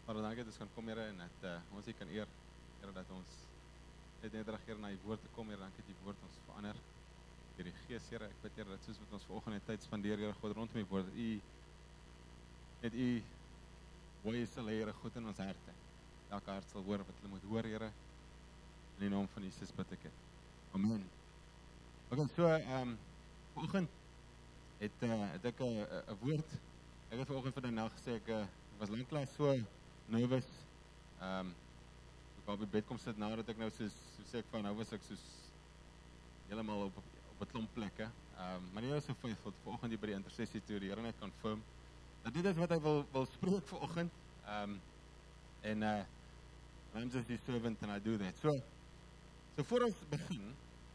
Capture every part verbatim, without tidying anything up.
Vader, dankie dat ons kan kom, Here, en dat uh, ons U kan eer, Here, dat ons net nederig, Here, na U woord te kom, Here, dankie dat U woord ons verander deur die Gees, Here. Ek bid, Here, dat soos wat ons vanoggend tyd spandeer, Here, God, rondom U woord, U net U woord sal hê, Here, goed in ons harte. Elke hart sal hoor wat hulle moet hoor, Here. In die naam van Jesus bid ek dit. Amen. Ok, so, ehm, um, vanoggend het, uh, het ek 'n uh, 'n woord. Ek het vanoggend vir die nag gesê ek uh, was lanklaas so nervous. Ehm um, ek op die bed kom sit nadat ek nou soos so sê ek van nou was ek soos heeltemal op op 'n klomp plekke. Ehm um, maar nie is so faithful vanoggend hier by die intersessie toe die Here net confirm dat dit is wat hy wil wil spreek vanoggend. Ehm um, en uh I'm just his servant and I do that. So so voor ons begin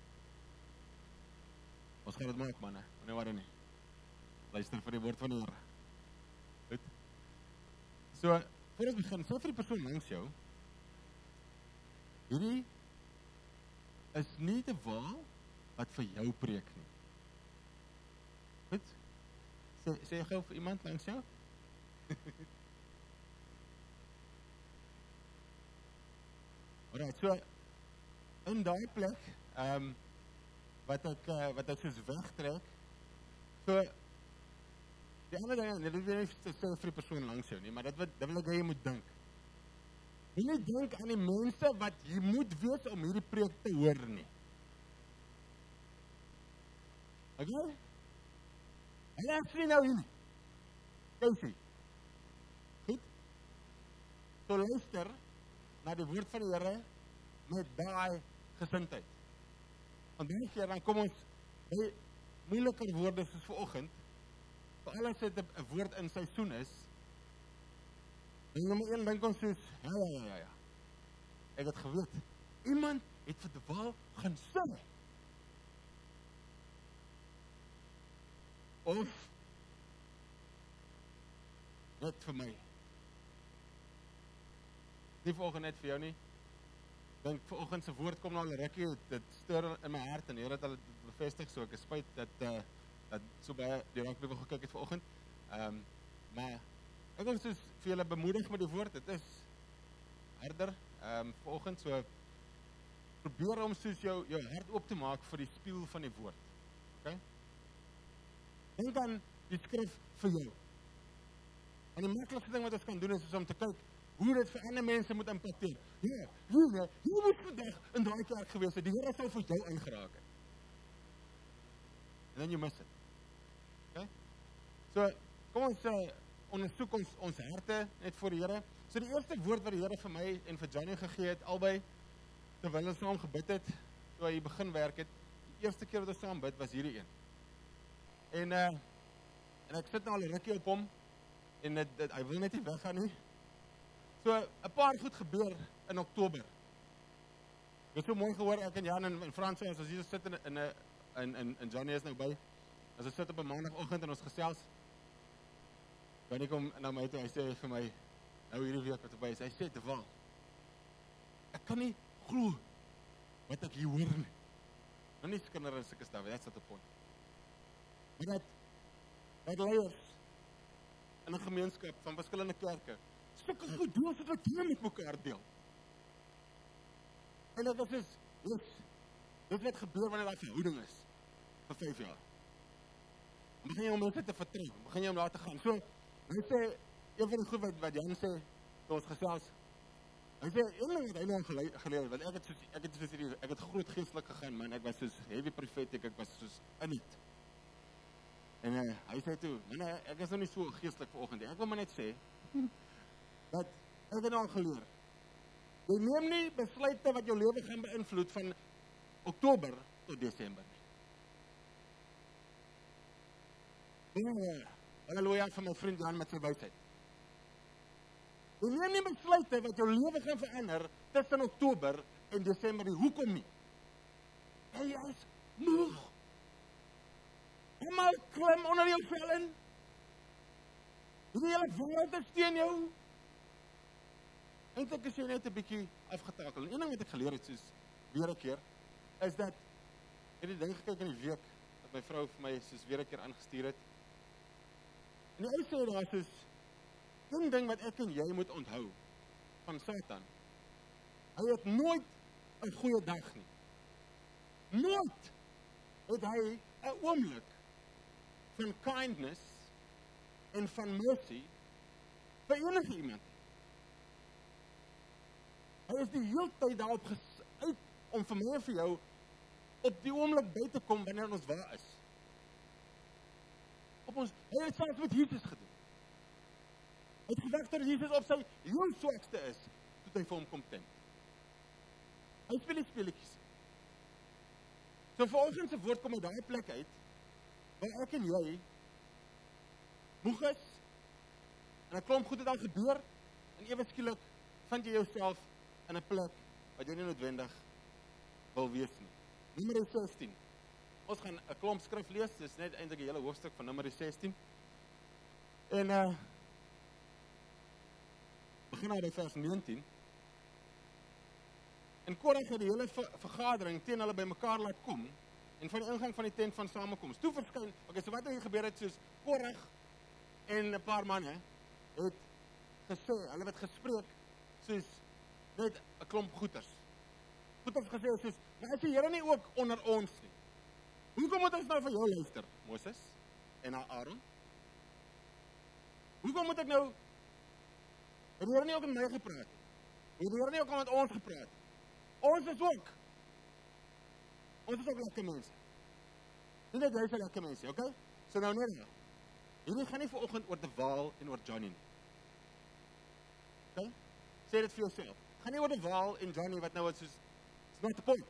ons gaan dit maak manne. Nee, waar nie. Luister vir die woord van die Here. Goed. So, voor ons begin, sê vir die persoon langs jou, hierdie is nie die waal wat vir jou preek nie. Goed? Sê, sê jy gou vir iemand langs jou? Alright, so, in die plek, um, wat ek, uh, wat ek soos wegtrek, so, die ander ding, dit is nie sê vir die persoon langs jou nie, maar dit, wat, dit wil ek jy moet dink. Jy nie dink aan die mense wat jy moet wees om hierdie preek te hoor nie. Ok? Hulle is nie nou hier nie. Kousie. Goed? So luister na die woord van die Here met daai gesindheid. Want die keer dan kom ons by moeiliker woorde soos vanoggend, vir alles het 'n woord in seisoen is, en nommer een dink ons soos, ja, ja, ja, ja, ja. Ek het geweet, iemand het vir die waal gaan sing. Of, net vir my. Nie vanoggend net vir jou nie. Dink vanoggend se woord kom na hulle rukkie, dit steur in my hart en die Here het hulle bevestig, so ek is spyt dat uh, dat so baie die raak wil gekyk het vanoggend. Ehm um, maar ek wil soos vir julle bemoedig met die woord. Dit is harder ehm um, vanoggend, so probeer om soos jou jou hart oop te maak vir die spieël van die woord. OK? Dink aan die skrif vir jou. En die maklikste ding wat ons kan doen is, is om te kyk hoe dit vir ander mense moet impakteer. Ja, hoe jy moet vandag in daai kerk gewees het. Die Here sou vir jou ingeraak het. En dan jy mis dit. Okay? So, kom ons uh, ondersoek ons, ons harte net voor die Here. So die eerste woord wat die Here vir my en vir Johnny gegee het, albei, terwyl ons saam gebid het, toe hy begin werk het, die eerste keer wat ons saam bid, was hierdie een. En, uh, en ek sit nou al 'n rukkie op hom, en het, het, hy wil net nie weggaan nie. So, 'n paar goed gebeur in Oktober. Ek het so mooi gehoor, ek en Jan en, en Frans, as ons hier sit in 'n En, en, en Johnny is nou by, as ons sit op 'n maandagoggend en ons gesels, Johnny kom na my toe, hy sê vir my, nou hierdie week wat op by is, hy sê, Deval, ek kan nie glo wat ek hier hoor nie. Nou nie skinder en sikke staf, that's not the point. Maar dat, dat leiers in 'n gemeenskap van verskillende kerke, sulke goed doen, soos wat jy met mekaar deel. En dat is, yes, dit wat gebeur wanneer daar verhouding is, vir vyf jaar. Dan begin jy om mense te vertrou, begin jy om daar te gaan. So, hy sê, een van die goed wat, wat Jan sê, toe ons gesels, hy sê, een ding wat hy nou geleer, want ek het soos, ek het soos hierdie, ek het groot geestelik gegaan, man, ek was soos heavy prophetic, ek was soos in het. En uh, hy sê toe, man, ek is nou nie so geestelik vanoggend, ek wil maar net sê, dat ek het nou al geleer, jy neem nie besluite wat jou lewe gaan beïnvloed van Oktober tot Desember nie. Ja, halleluja van my vriend Jan met sy wysheid. Jy neem nie besluite wat jou lewe gaan verander tussen Oktober en Desember nie. Hoekom nie? Hey, jy is moeg. Almal klim onder jou vel in. Die hele wêreld is teen jou. Eintlik is jy net 'n bietjie afgetakel. En een ding wat ek geleer het, soos weer 'n keer, is dat, ek het die ding gekyk in die week, dat my vrou vir my soos weer 'n keer aangestuur het. En die ou sê daar soos, een ding wat ek en jy moet onthou van Satan. Hy het nooit 'n goeie dag nie. Nooit het hy 'n oomblik van kindness en van mercy vir enige iemand. Hy is die hele tyd daarop ges- uit om vir my en vir jou op die oomblik by te kom wanneer ons waar is. Op ons, hy het selfs met Jesus gedoen. Hy het gewag dat Jesus op sy heel swakste is, toe hy vir hom kom tent. Hy speel die speletjies. So vanoggend se woord kom uit daai plek uit, waar ek en jy moeg is, en 'n klomp goed het al gebeur, en ewe skielik vind jy jouself in 'n plek wat jy nie noodwendig wil wees nie. Numeri sestien. Ons gaan 'n klomp skrif lees, dis net eintlik 'n hele hoofstuk van Numeri sestien. En uh begin nou by vers negentien. En Korag het die hele ver vergadering teen hulle bymekaar laat kom, en van die ingang van die tent van samekoms. Toe verskyn, okay, so wat het gebeur het, soos Korag en 'n paar manne het gesê, hulle het gespreek soos net 'n klomp goeters. Goeters gesê soos, maar is die Here nie ook onder ons nie? Hoekom moet ons nou vir jou luister, Moses en Aaron? Hoekom moet ek nou, het die Here nie ook met my gepraat? Het die Here nie ook met ons gepraat? Ons is ook, ons is ook lekker mense. Nie net jy is 'n lekker mense, okay? So nou net nou. Hierdie gaan nie vanoggend oor De Waal en oor Johnny nie. Okay? Sê dit vir jouself. Gaan nie oor De Waal en Johnny wat nou is soos, it's not the point.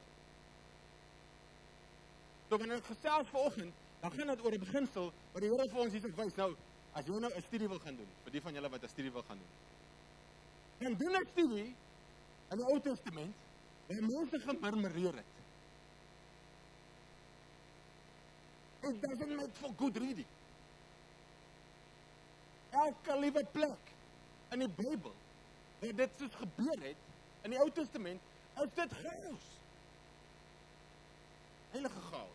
So wanneer ek gesels vanoggend, dan gaan dit oor 'n beginsel wat die Here vir ons hier wys. Nou, as jy nou 'n studie wil gaan doen, vir die van julle wat 'n studie wil gaan doen, dan doen 'n studie in die Ou Testament waar mense gemurmureer het. It doesn't make for good reading. Elke liewe plek in die Bybel waar dit soos gebeur het, in die Ou Testament, is dit chaos. Heilige chaos.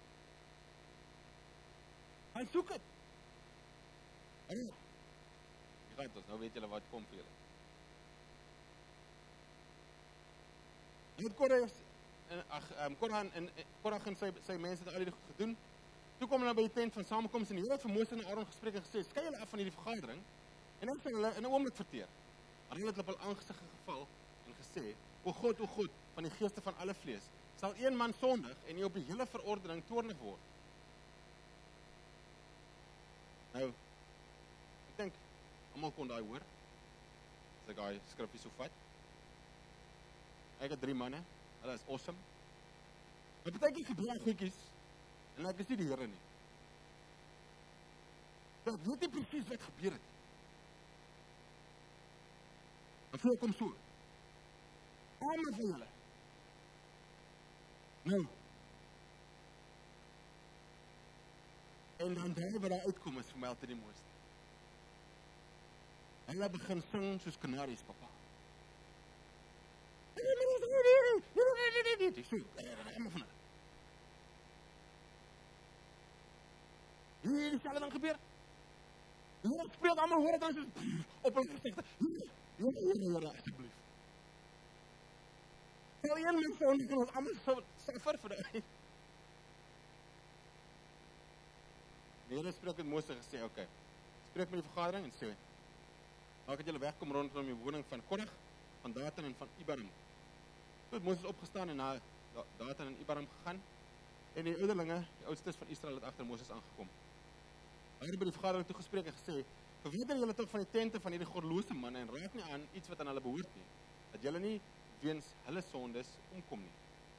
Gaan soek het. En jy gaat ons, nou weet julle wat kom vir julle. Het Korah en ag um, Korah en Korah en sy sy mense het al hierdie goed gedoen. Toe kom hulle by die tent van samekoms en die Here het vir Moses en Aaron gespreek en gesê, skei julle af van hierdie vergadering en ek sal hulle in 'n oomblik verteer. Hulle het op hul aangesig geval en gesê, o God, o God, van die geeste van alle vlees, sal een man sondig en nie op die hele verordening toornig word. Nou, ek dink almal kon daai hoor. As ek daai skrifgie so vat. Ek het drie manne, hulle is awesome. Maar partykeer gebeur goedjies en ek is nie die Here nie. Ek weet nie presies wat gebeur het. En voor kom so. Almal van julle. Nou. En dan daar waar daar uitkom is vir my altyd die mooiste. Hulle begin sing soos kanaries, papa. Dis so, almal van hulle. Hier is alles dan gebeur. Hier spreek almal hoor dit dan soos op hulle gesigte. Ja, ja, ja, asseblief. Stel een mens so en ons almal so suffer vir dit. Die Here spreek met Moses gesê, oké. Okay, spreek met die vergadering en sê, maak dat julle wegkom rondom die woning van Korah, van Datan en van Abiram. Toe het Moses opgestaan en na Datan en Abiram gegaan en die ouderlinge, die oudstes van Israel het agter Moses aangekom. Hy het by die vergadering toe gespreek en gesê, verwyder julle tog van die tente van hierdie goddelose manne en raak nie aan iets wat aan hulle behoort nie, dat julle nie weens hulle sondes omkom nie.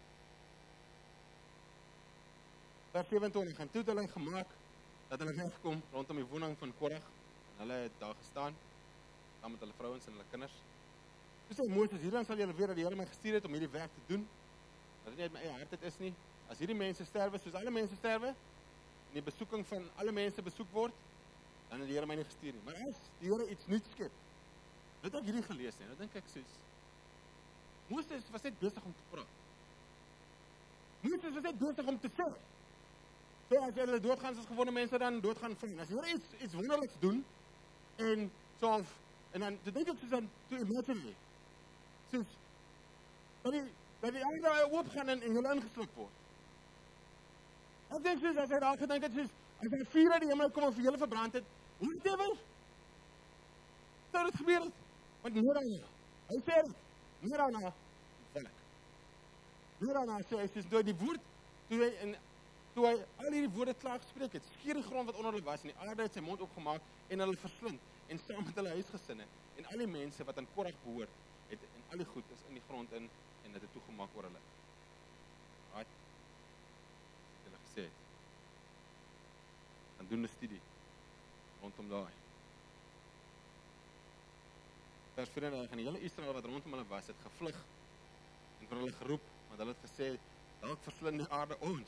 Vers vyf-en-twintig, en toe het hulle gemaak dat hulle wegkom rondom die woning van Korah en hulle het daar gestaan saam met hulle vrouens en hulle kinders. Toe sê Moses, hierdan sal julle weet dat die Here my gestuur het om hierdie werk te doen, dat dit nie uit my eie hart dit is nie. As hierdie mense sterwe soos alle mense sterwe, en die besoeking van alle mense besoek word, dan het die Here my nie gestuur nie. Maar as die Here iets nuuts skep, het ek hierdie gelees nie, nou dink ek soos, Moses was net besig om te praat. Moses was net besig om te sê. So as hulle doodgaan soos gewone mense dan doodgaan fyn. As die Here iets, iets wonderliks doen, en self, en dan, toe dink ek soos dan, toe imagine jy, soos, dat die, dat die aarde oopgaan en, en julle ingesluk word. Ek dink soos, as hy daar gedink het, soos, as hy vuur uit die hemel kom en vir julle verbrand het, whatever, sou dit gebeur het, want nie daarna, hy sê het, nie daarna, val ek. Nie daarna sê hy, soos, door die woord, toe hy, en, toe hy al hierdie woorde klaar gespreek het, skeer die grond wat onder hulle was, en die aarde het sy mond opgemaak, en hulle verslind, en saam met hulle huisgesinne, en al die mense wat aan Korag behoort, het, en al die goed is in die grond in, en het het toegemaak oor hulle. Right? Wat hulle gesê het. Dan doen 'n studie, rondom daai. Vers vierentwintig, en die hele Israel wat rondom hulle was, het gevlug, en vir hulle geroep, want hulle het gesê, dalk verslind die aarde ons.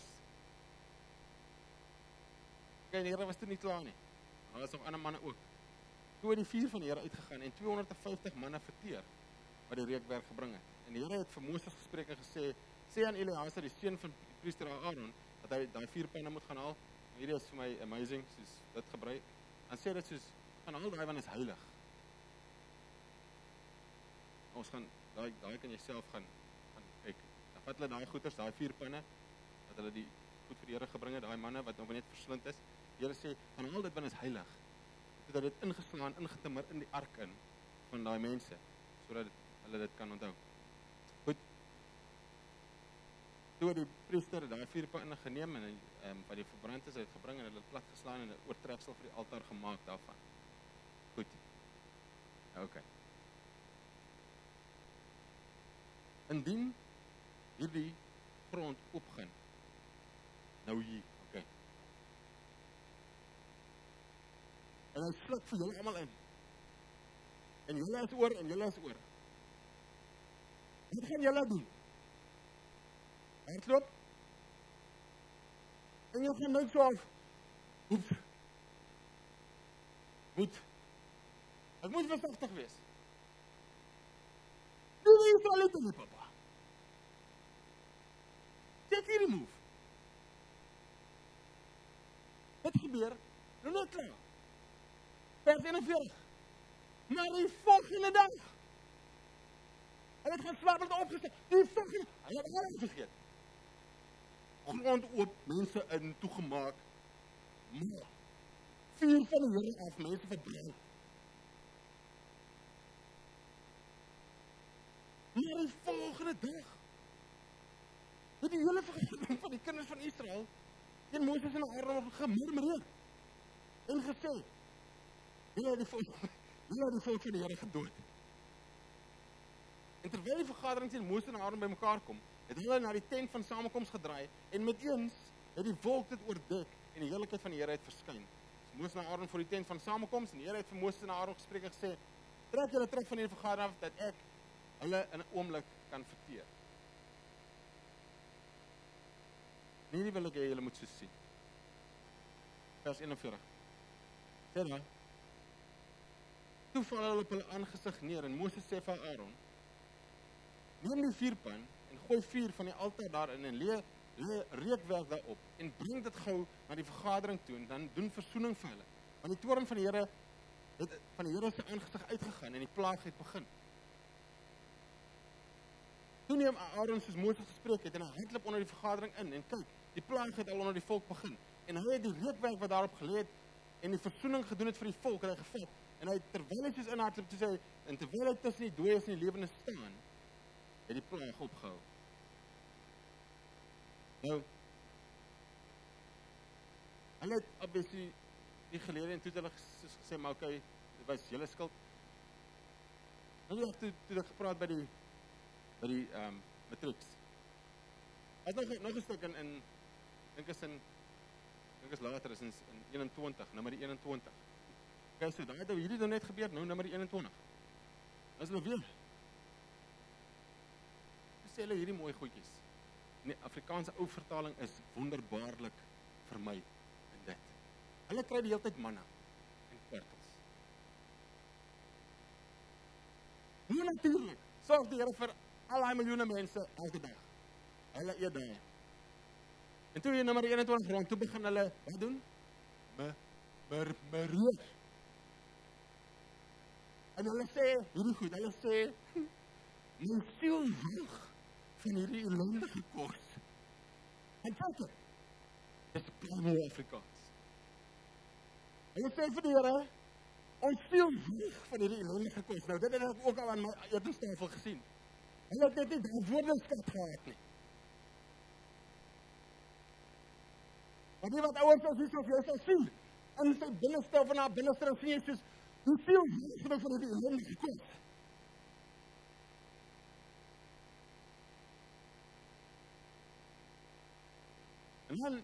Kijk, die Here was toe nie klaar nie. Daar was nog ander manne ook. Toe het die vier van die Here uitgegaan en tweehonderdvyftig manne verteer wat die reukwerk gebring het. En die Here het vir Moses gespreek en gesê, sê aan Eleazar, die seun van die priester Aaron, dat hy daai vier panne moet gaan haal. En hierdie is vir my amazing, soos dit gebruik. Dan sê dit soos, gaan haal daai want is heilig. Ons gaan, daai, daai kan jy self gaan, gaan kyk. Dan vat hulle daai goeders, daai vier panne, dat hulle die goed vir die Here gebring het, daai manne wat nog net verslind is. Die Here sê, gaan haal dit want is heilig. Dat dit ingeslaan, ingetimmer in die ark in, van daai mense, sodat hulle dit kan onthou. Goed. Toe die priester daai vier panne geneem en um, wat die verbrand is, hy het gebring en hulle plat geslaan en 'n oortreksel vir die altaar gemaak daarvan. Goed. Nou, oké. Indien hierdie grond opgaan, nou hier, oké. En hy sluk vir julle almal in. En julle is oor en julle is oor. Wat gaan julle doen? Hardloop? En jy gaan net so af. Oeps. Moet. Ek moet versigtig wees. Doe nie so net nie, papa. Take hierdie move. Wat gebeur? Nou net klaar. Vers eenenveertig. Maar die volgende dag. Hy het geslaapend opgestel. Die volgende, hy het alles vergeet. Grond oop, mense in toegemaak. Maar, vier van die Here af, mense verbrand. Maar die volgende dag, het die hele vergadering van die kinders van Israel, teen Moses en Aaron gemurmureer. En gesê, hulle het die volk, hulle het die volk van die Here gedood. En terwyl die vergadering teen Moses en Aaron by mekaar kom, het hulle na die tent van samekoms gedraai, en met eens het die wolk dit oordek, en die heerlikheid van die Here het verskyn. Dus Moses en Aaron voor die tent van samekoms, en die Here het vir Moses en Aaron gespreek en gesê, trek julle terug van die vergadering af, dat ek hulle in 'n oomblik kan verteer. Nie wil ek hê julle moet so sien. Vers eenenveertig. Sê dan, toe val hulle op hulle aangesig neer, en Moses sê vir Aaron, neem die vuurpan, en gooi vuur van die altaar daarin, en lee, lee reukwerk daarop, en bring dit gou na die vergadering toe, en dan doen versoening vir hulle. Want die toorn van die Here, het van die Here se aangesig uitgegaan, en die plaag het begin. Toe neem Aaron soos Moses gespreek het, en hy hardloop onder die vergadering in, en kyk, die plaag het al onder die volk begin, en hy het die reukwerk wat daarop gelê het, en die versoening gedoen het vir die volk, en hy gevat, en hy terwyl hy soos inhardloop, toe sê hy, en terwyl hy tussen die dooies en die lewendes staan, het die plaag opgehou. Nou, hulle het obviously die gelede en toe het hulle gesê, maar oké, dit was julle skuld. Nou ja, toe, toe ek gepraat by die by die um, matrieks. As nog, nog een stuk in, in dink is in, dink is later, is in, in eenentwintig, nummer eenentwintig. Kijk, so, dan het nou hierdie dan net gebeur, nou nummer eenentwintig. Dat is nou weer. Hoe sê hulle hierdie mooi goedjies? In die Afrikaanse ou vertaling is wonderbaarlik vir my in dit. Hulle kry die hele tyd manna en kwartels. Hoe natuurlijk, sorg die Here vir al die miljoene mense elke dag. Hulle eet daai. En toe jy nummer eenentwintig rond, toe begin hulle, wat doen? Me, mer, mereer. En hulle sê, hierdie goed, hulle sê, my siel wag van hierdie ellendige kos. En kyk het, dit is baie Afrikaans. Hulle sê vir die Here, ons siel wag van hierdie ellendige kos. Nou, dit het ek ook al aan my etenstafel gesien. Hulle het net nie die woordenskat gehad nie. Maar die wat ouers is, is of jy sal sien, in sy binneste of in haar binneste, dan sien jy soos, hoe veel wag van hierdie ellendige kos. En dan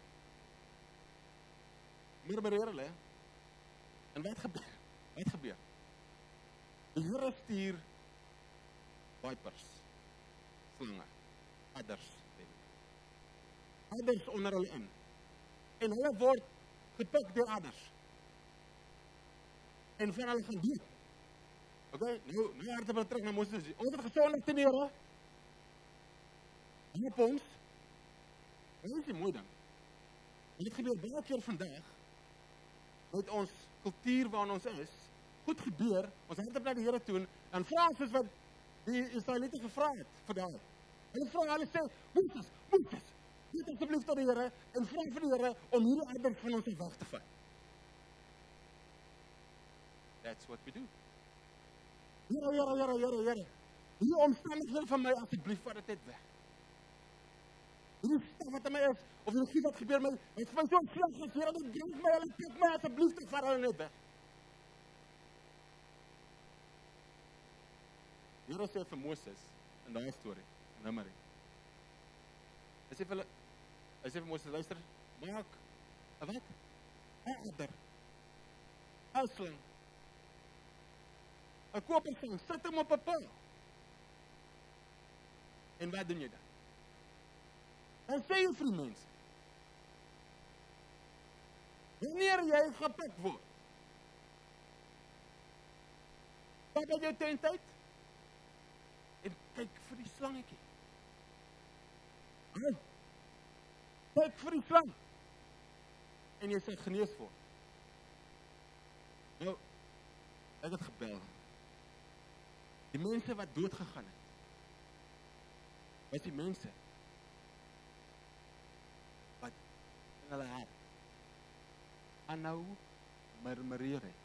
murmureer hulle. En wat gebeur? Wat gebeur? Die Here stuur vipers, slange, adders, adders onder hulle in. En hulle word gepik deur adders. En van hulle gaan dood. Okay, nou, nou harte wil terug na Moses. Ons het gesondig teen die Here. Help ons. Dit is 'n mooi ding. En dit gebeur baie keer vandag, met ons kultuur waarin ons is, goed gebeur, ons hardop na die Here toe, en vra ons soos wat die Israeliete gevra het vir daai. Hulle vra, hulle sê, Moses, Moses, bid asseblief tot die Here, en vra vir die Here, om hierdie adders van ons weg te vat. That's what we do. Here, Here, Here, Here, Here, hierdie omstandighede van my, asseblief vat dit net weg. Hierdie staf wat in my is, of hierdie giet wat gebeur my, het vir my so vlug is, Here, dit drink my, hulle pik my, asseblief, ek vat hulle net weg. Here sê vir Moses, in daai storie, Numeri, hy sê vir hulle, hy sê vir Moses, luister, maak, een wat? Een adder, een sling, een kopersling, sit hom op een paal. En wat doen jy dan? Dan sê jy vir die mense, wanneer jy gepik word, pak uit jou tent uit, en kyk vir die slangetjie. Hey, kyk vir die slang, en jy sal genees word. Nou, ek het gebel, die mense wat dood gegaan het, was die mense, wat in hulle hart, aanhou murmureer het.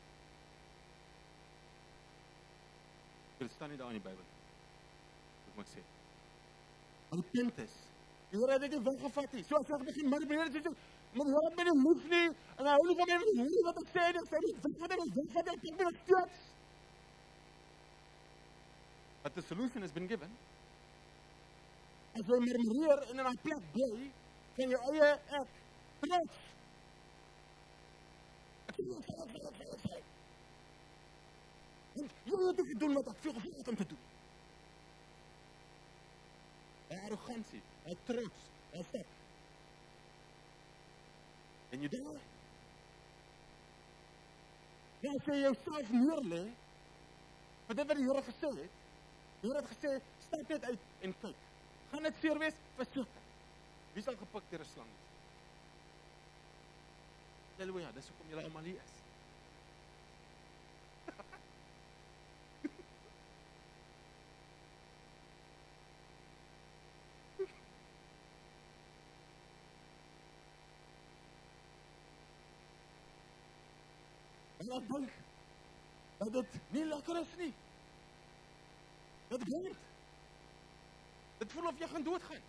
Dit staan nie daar in die Bybel, wat moet ek sê. Maar die punt is, die Here het dit nie weggevat nie, so as ek begin murmureer, sê so, maar die Here het my nie lief nie, en hy hou nie van my, maar die Here wat ek sê, en ek sê nie, wegvat hy, wegvat hy, ek kyk my nog steeds. But the solution has been given. As jy murmureer en in die plek bly, van jou eie ek, trots. Ek sê, ek sê, ek sê, ek sê, ek sê. En jy het ook gedoen wat ek veel gevoel het om te doen. Die arrogantie, die trots, die stek. En jy daar? Ja, as jy jouself neerle, wat dit wat die Here gesê het, die Here het gesê, stap net uit en kyk. Gaan dit seer wees? Verseker. Wie sal gepik deur 'n slang? Halleluja, dis hoekom julle almal hier is. En ek dink, dat dit nie lekker is nie. Dit brand. Dit voel of jy gaan doodgaan.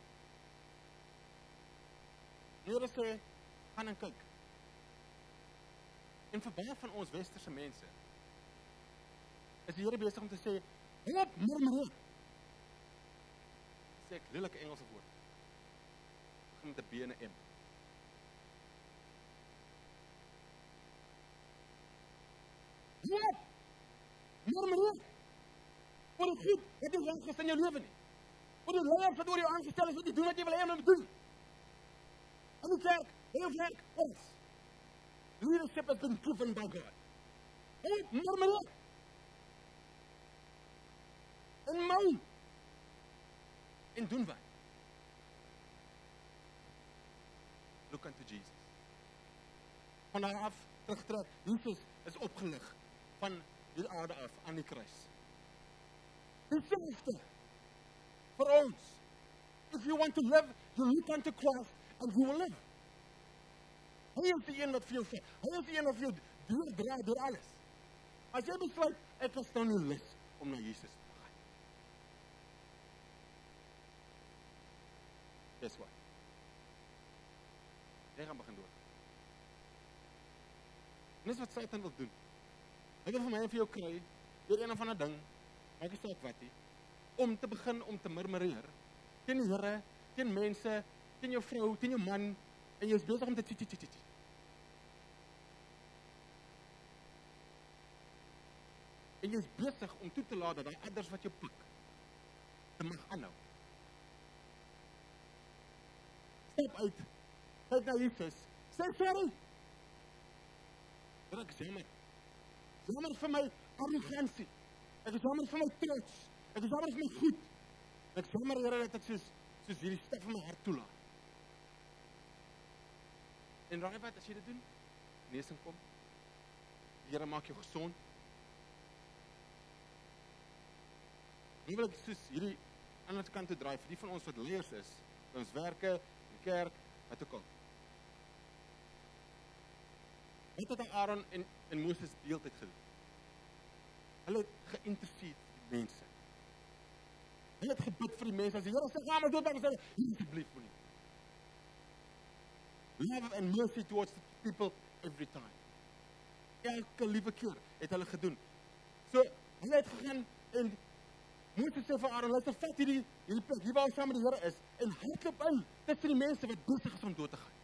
Die Here sê, gaan en kyk. En vir baie van ons westerse mense, is die Here besig om te sê, help, murmureer. Sê ek lelike Engelse woord. Begin met 'n B en 'n M. Help, murmureer. Oor die goed, wat nie reg is in jou lewe nie. Oor die leiers wat oor jou aangestel is, wat nie doen wat jy wil hê om te doen. In die kerk, in jou werk, ons. Leadership has been given by God. Help, murmureer. En moan. En doen wat? Look unto Jesus. Van daar af, terugtrek, Jesus is opgelig van die aarde af aan die kruis. Dieselfde vir ons. If you want to live, you look unto Christ and you will live. Hy is die een wat vir jou sê. Hy is die een wat vir jou deurdra deur alles. As jy besluit, ek is nou nie lus om na Jesus te gaan. Guess what? Jy gaan begin dood. En dis wat Satan wil doen. Hy wil vir my en vir jou kry, deur een of ander ding, maak nie saak wat nie, om te begin om te murmureer, teen die Here, teen mense, teen jou vrou, teen jou man, en jy is besig om te tjie, tjie, tjie, tjie. En jy is besig om toe te laat dat die ander wat jou pik, te mag aanhou. Stap uit, kyk na Jesus, sê sorry. Dit is jammer. Jammer vir my arrogansie. Ek is jammer vir my trots. Ek is jammer vir my goed. Ek is jammer, Here, dat ek soos, soos hierdie stap van my hart toelaat. En raai wat, as jy dit doen, genesing kom, die Here maak jou gesond. Nie wil ek soos hierdie ander kant toe draai, vir die van ons wat leiers is, by ons werke, die kerk, wat ook al. Wat het Aaron en, en Moses deeltyd gedoen? Hulle het geïntercede vir die mense. Hulle het gebid vir die mense, as die Here sê, ga maar dood, dan sê hulle, asseblief moenie. Love and mercy towards the people every time. Elke liewe keer het hulle gedoen. So, hulle het gegaan en Moses sê vir Aaron, luister, vat hierdie, hierdie plek, hier waar ons saam met die Here is, en hardloop in, tussen die mense wat besig is om dood te gaan.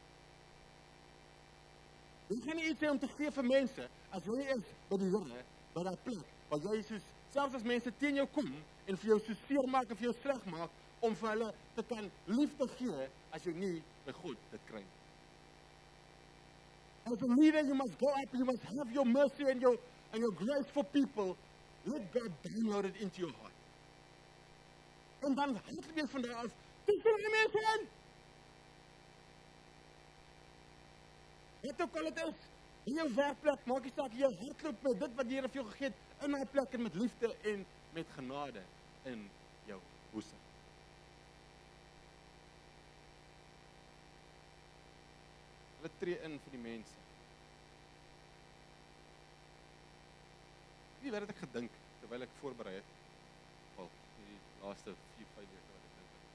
Jy gaan nie iets hê om te gee vir mense, as jy is by die Here, by die plek, waar jy soos, selfs as mense teen jou kom, en vir jou so seer maak, en vir jou sleg maak, om vir hulle te kan liefde gee, as jy nie by God dit kry. As a leader, you must go up, you must have your mercy and your, and your grace for people. Let God download it into your heart. En dan hardloop jy van daar af, tussen die mense in. Wat ook al het is, in jou werkplek, maak jy saak, jy hardloop met dit wat die Here vir jou gegee het, in my plek en met liefde en met genade in jou boesem. Hulle tree in vir die mense. Wie wat het ek gedink, terwyl ek voorberei het, al die laaste vier, vyf weke wat ek dink het.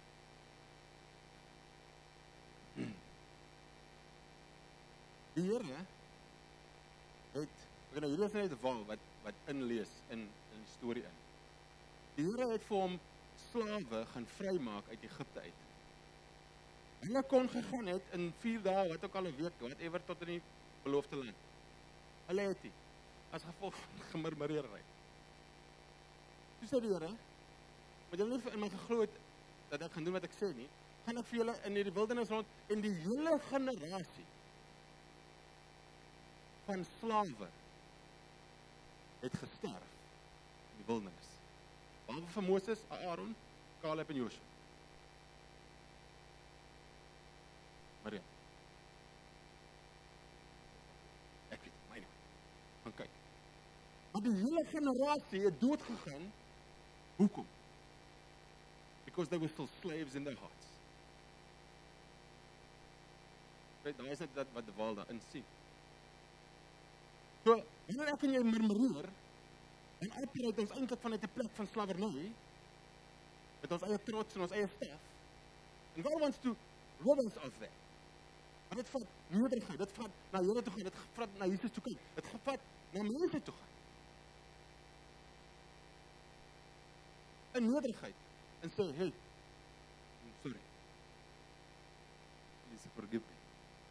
Die Here het, ek nou hierdie is net 'n val wat, wat inlees in, in die storie in. Die Here het vir hom slawe gaan vrymaak uit Egipte uit. Hulle kon gegaan het in vier dae, wat ook al 'n week, whatever, tot in die beloofde land. Hulle het nie, as gevolg van gemurmureerheid. Toe sê die Here, want julle nie in my geglo het, dat ek gaan doen wat ek sê nie, gaan ek vir julle in die wildernis rond, en die hele generasie van slawe het gesterf in die wildernis. Behalwe vir Moses, Aaron, Caleb en Joshua. Maria. Ek weet, myne. Gaan kyk. Maar die hele generasie het doodgegaan. Hoekom? Because they were still slaves in their hearts. Weet, daar is net dat wat die wal daarin sien. So, wanneer ek en jy murmureer, en operate ons eintlik vanuit 'n plek van slawerny, met ons eie trots en ons eie staf, and God wants to rid us of that. Maar dit vat nederigheid, dit vat na Here toe gaan, dit vat na Jesus toe kyk, dit vat na mense toe gaan. In nederigheid, en sê, hey, I'm sorry. Please forgive me.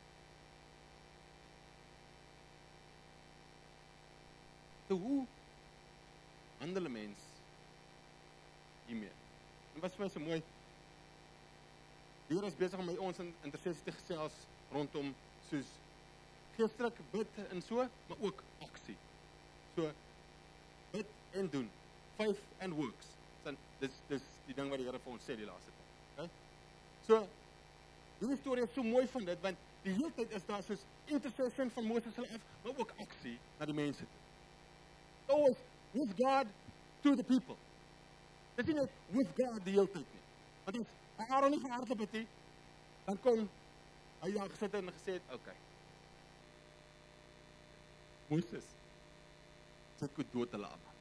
So hoe handel 'n mens hiermee? En wat vir my so mooi, die Here is besig om met ons in intersessie te gesels rondom soos geestelik bid en so, maar ook aksie. So, bid en doen. Faith and works. So, dis, dis die ding wat die Here vir ons sê die laaste tyd. Okay? So, die storie is so mooi van dit, want die hele tyd is daar soos intercession van Moses hulle af, maar ook aksie na die mense toe. always with God to the people. Dit is nie net with God die hele tyd nie. Want as Aaron nie gehardloop het nie, dan kom hy daar gesit en gesê het, okay. Moses, sit goed dood hulle aan.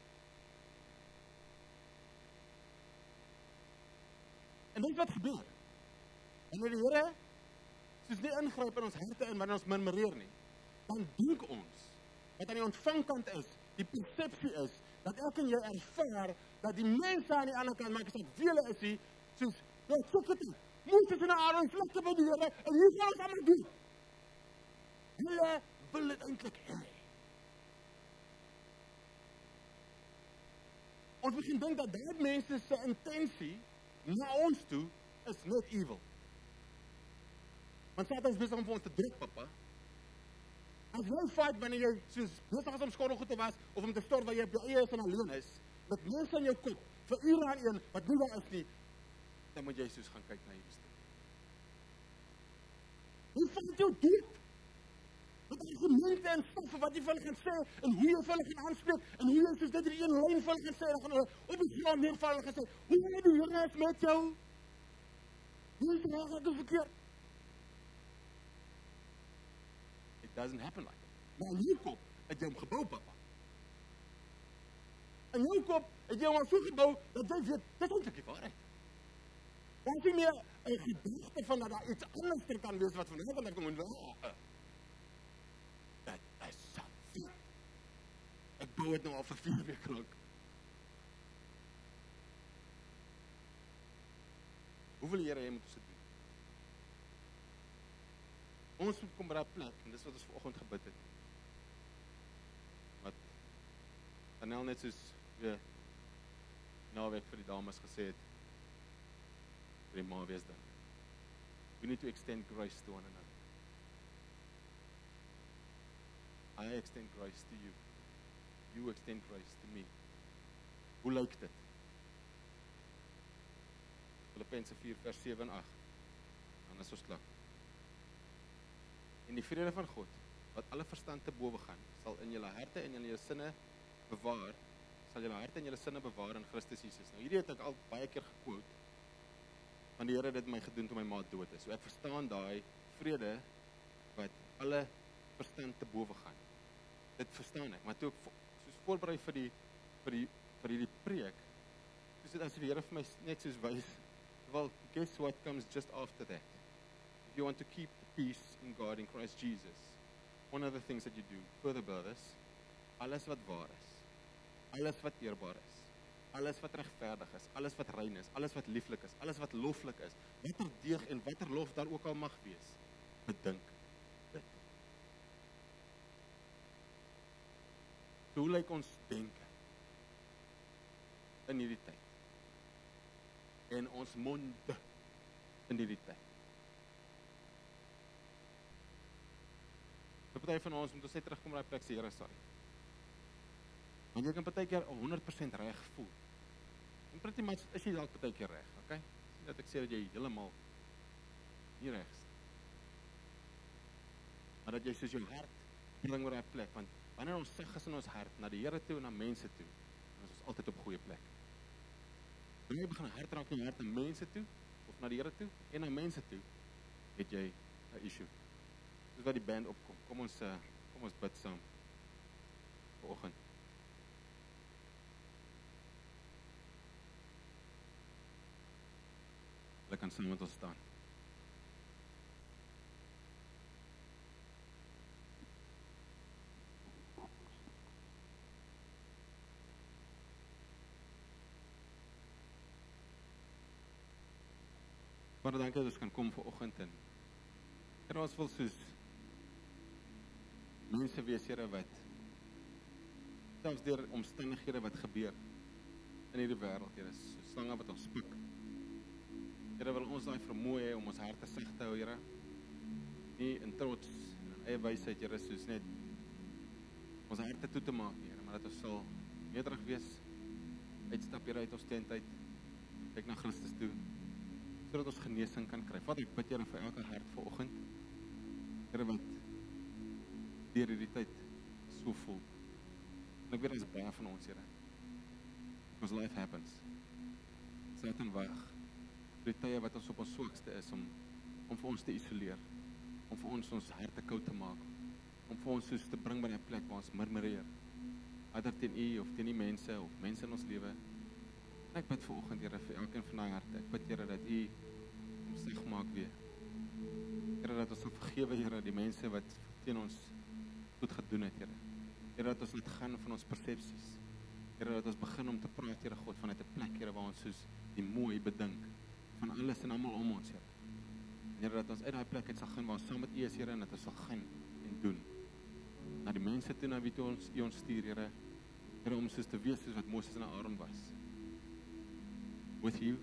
En dit wat gebeur. En wanneer die Here soos nie ingryp in ons harte in wanneer ons murmureer nie, dan dink ons, wat aan die ontvangkant is, die persepsie is, dat ek en jy ervaar, dat die mense aan die ander kant, maar ek sê, vele is die, soos, ja, soek het nie, Moses en Aaron vlugte by die Here, en hoe gaan ons allemaal doen? Hulle wil het eintlik hê. Ons begin dink dat die mense se intensie na ons toe is net evil. Want Satan is besig om vir ons te druk, papa. As jy fight wanneer jy soos besig is om skorrelgoed te was, of om te stort waar jy op jou eie is en alleen is, met mense in jou kop, vir ure aan een, wat nie daar is nie, dan moet jy soos gaan kyk na hierdie stuk. Hoe vind jou dood? Met argumente en stoffe wat jy vir hulle gaan sê, en hoe jy vir hulle gaan aanspreek, en hoe jy soos dit in een lyn vir hulle gaan sê, en dan gaan hulle op die grond neer vir hulle gaan sê, hoe jy die Here is met jou? Hoe is die Here verkeerd? It doesn't happen like that. Maar in jou kop het jy hom gebou, papa. In jou kop het jy hom so gebou, dat jy weet, dit is eintlik die waarheid. Daar is nie meer een gedachte van dat daar iets anders ter kan wees, wat van jou kan kom, en dat is something. Ek bou het nou al vir vier weke lang. Hoeveel Here jy moet ons dit doen? Ons moet kom by die plek, en dis wat ons vanoggend gebid het. Wat Daniel net soos weer naweek vir die dames gesê het, vir die ma wees dan. We need to extend grace to one another. I extend grace to you. You extend grace to me. Hoe lyk dit? Filippense vier vers sewe en agt. Dan is ons klaar. En die vrede van God, wat alle verstand te bowe gaan, sal in julle harte en in julle sinne bewaar, sal julle harte en julle sinne bewaar in Christus Jesus. Nou hierdie het ek al baie keer gequote, want die Here het dit my gedoen toe my ma dood is. So ek verstaan daai vrede wat alle verstand te bowe gaan. Dit verstaan ek, maar toe ek soos voorberei vir die vir die vir hierdie preek, soos dit asof die Here vir my net soos wys, well, guess what comes just after that? If you want to keep the peace in God in Christ Jesus, one of the things that you do, further brothers, alles wat waar is, alles wat eerbaar is, alles wat regverdig is, alles wat rein is, alles wat lieflik is, alles wat loflik is, watter deeg en watter lof daar ook al mag wees, bedink dit. So hoe lyk ons denke in hierdie tyd? En ons monde in hierdie tyd? Vir party van ons moet ons net terugkom na die plek sê, Here, sorry. Want jy kan partykeer honderd persent reg voel. En pretty much is jy dalk partykeer reg, okay? Nie dat ek sê dat jy heeltemal nie reg is. Maar dat jy soos jou hart bring oor daai plek, want wanneer ons sug is in ons hart na die Here toe en na mense toe, dan is ons altyd op goeie plek. Wanneer jy begin hart raak in jou hart na mense toe, of na die Here toe, en na mense toe, het jy 'n issue. Dis wat die band opkom. Kom ons, uh, kom ons bid saam vanoggend. Hulle kan saam met ons staan. Vader, dankie dat ons kan kom vanoggend en Here, ons wil soos mense wees, Here, wat selfs deur omstandighede wat gebeur in hierdie wêreld, Here, so slange wat ons spik. Here, wil ons daai vermoë hê om ons harte sag te hou, Here. Nie in trots en in eie wysheid, Here, soos net ons harte toe te maak, Here, maar dat ons sal nederig wees, uitstap hier uit ons tent uit, kyk na Christus toe, sodat ons genesing kan kry. Vader, ek bid, Here, vir elke hart vanoggend, Here, wat deur hierdie tyd so voel. En ek weet dit is baie van ons, Here. Ons life happens. Satan wag vir die tye wat ons op ons swakste is om om vir ons te isoleer, om vir ons ons harte koud te maak, om vir ons soos te bring by 'n plek waar ons murmureer, either teen U of teen die mense of mense in ons lewe. En ek bid vanoggend, Here, vir elkeen van daai harte. Ek bid, Here, dat U hom sag maak weer. Here, dat ons sal vergewe, Here, die mense wat teen ons goed gedoen het, Here. Here, dat ons laat gaan van ons persepsies. Here, dat ons begin om te praat, Here God, vanuit 'n plek, Here, waar ons soos die mooi bedink van alles en almal om ons, Here. En Here, dat ons uit daai plek uit sal gaan waar ons saam met U is, Here, en dat ons sal gaan en doen. Na die mense toe na wie toe ons U ons stuur, Here. Here, om soos te wees soos wat Moses en Aaron was. With you,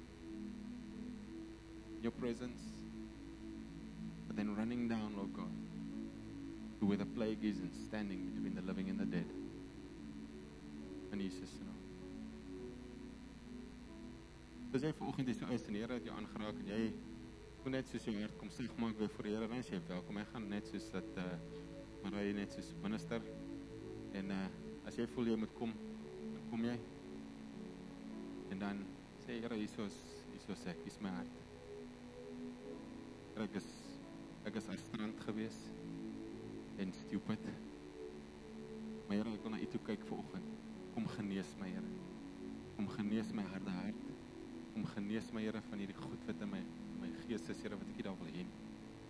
in your presence, but then running down, Lord God, to where the plague is and standing between the living and the dead. In Jesus se naam. Dis jy vanoggend hier so is en Here het jou aangeraak en jy moet net soos jou hart kom sê gemaak weer voor die Here, dan is jy welkom. Ek gaan net soos dat uh, Marie net soos minister en uh, as jy voel jy moet kom, dan kom jy. En dan sê Here, hier is hier is ek, hier is my hart. Here, ek is ek is strand gewees en stupid. Maar Here, ek wil na U toe kyk vanoggend. Kom genees my, Here. Kom genees my harde hart. Kom genees my, Here, van hierdie goed wat in my my gees is, Here, wat ek nie daar wil hê nie.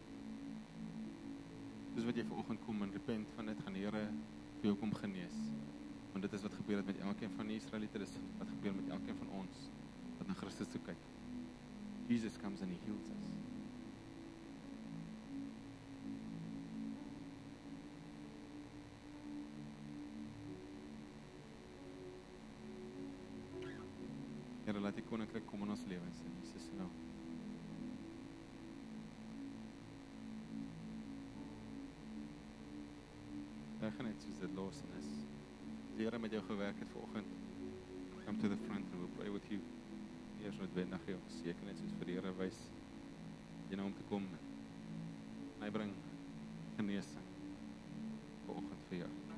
Dis wat jy vanoggend kom en repent van dit, gaan Here vir jou kom genees. Want dit is wat gebeur het met elkeen van die Israeliete, dis wat gebeur met elkeen van ons wat na Christus toe kyk. Jesus comes and He heals us. Here, laat die koninkryk kom in ons lewens in Jesus se naam. Ek gaan net soos dit los en is. Die Here met jou gewerk het vanoggend. Come to the front and we'll pray with you. Eers noodwendig jy ons seker net soos vir die Here wys. Jy nou om te kom. Hy bring genesing vanoggend vir jou.